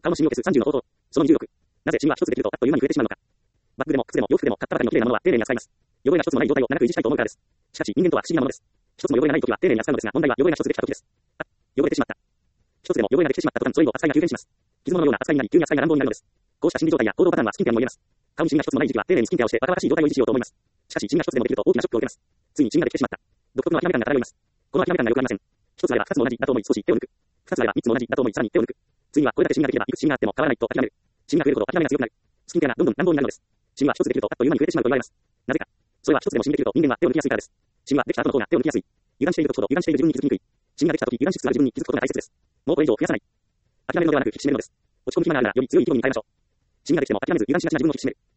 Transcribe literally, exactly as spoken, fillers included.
顔のシミを消すさんじゅうの方法。そのにじゅうろく。なぜシミは一つできるとあっという間に増えてしまうのか。バッグでも靴でも洋服でも買ったばかりの綺麗なものは丁寧に扱います。汚れが一つもない状態を長く維持したいと思うからです。しかし人間とは不思議なものです。一つも汚れがないときは丁寧に扱うのですが、問題は汚れが一つできたときです。あ、汚れてしまった。一つでも汚れができてしまった途端、それ以後扱いが急変します。傷物のような扱いになり、急に扱いが乱暴になるのです。こうした心理状態や行動パターンはスキンケアにも言えます。顔にシミが一つもない時期は丁寧にスキンケアをして若々しい状態を維持しようと思います。しかしシミが一つでもできると大きなショックを受けます。ついにシミができてしまった。独特の諦め感が漂います。この諦め感がよくありません。一つあれば二つも同じだと思い少し手を抜く。二つあれば三つも同じだと思いさらに手を抜く。ついにはこれだけシミができればいくつシミがあっても変わらないと諦める。シミが増えるほど諦めが強くなる。スキンケアがどんどん乱暴になるのです。シミは一つできるとあっという間に増えてしまうと言われます。なぜか。それは一つでもシミできると人間は手を抜きやすいからです。シミはできた後の方が手を抜きやすい。油断している時ほど油断している自分に気づきにくい。シミができた時油断しつつある自分に気づくことが大切です。もうこれ以上増やさない。諦めるのではなく引き締めるのです。落ち込む暇があるならより強い意気込みに変えましょう。シミができても諦めず油断しがちな自分を引き締める。